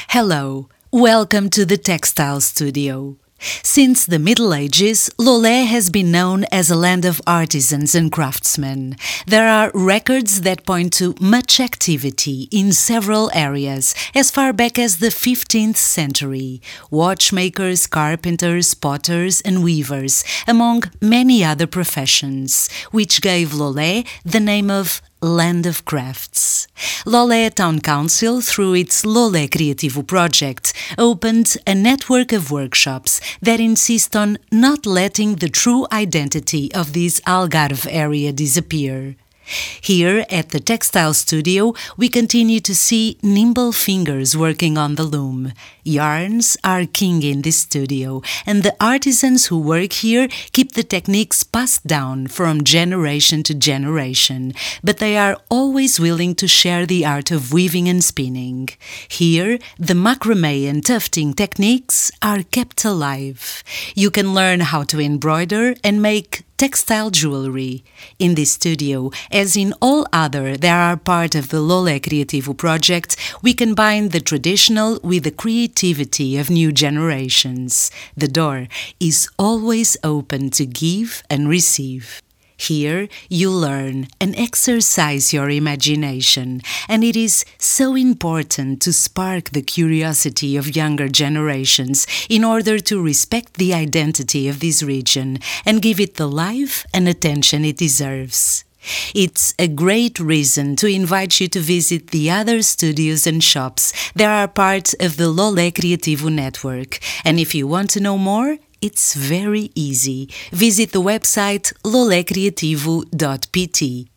Hello, welcome to the Textile Studio. Since the Middle Ages, Lolé has been known as a land of artisans and craftsmen. There are records that point to much activity in several areas as far back as the 15th century. Watchmakers, carpenters, potters and weavers, among many other professions, which gave Lolé the name of Land of Crafts. Lolé Town Council, through its Lolé Criativo project, opened a network of workshops that insist on not letting the true identity of this Algarve area disappear. Here at the Textile Studio, we continue to see nimble fingers working on the loom. Yarns are king in this studio, and the artisans who work here keep the techniques passed down from generation to generation, but they are always willing to share the art of weaving and spinning. Here, the macrame and tufting techniques are kept alive. You can learn how to embroider and make textile jewelry. In this studio, as in all other that are part of the Lolé Criativo project, we combine the traditional with the creativity of new generations. The door is always open to give and receive. Here you learn and exercise your imagination, and it is so important to spark the curiosity of younger generations in order to respect the identity of this region and give it the life and attention it deserves. It's a great reason to invite you to visit the other studios and shops that are part of the Lolé Criativo network, and if you want to know more, it's very easy. Visit the website lolecriativo.pt.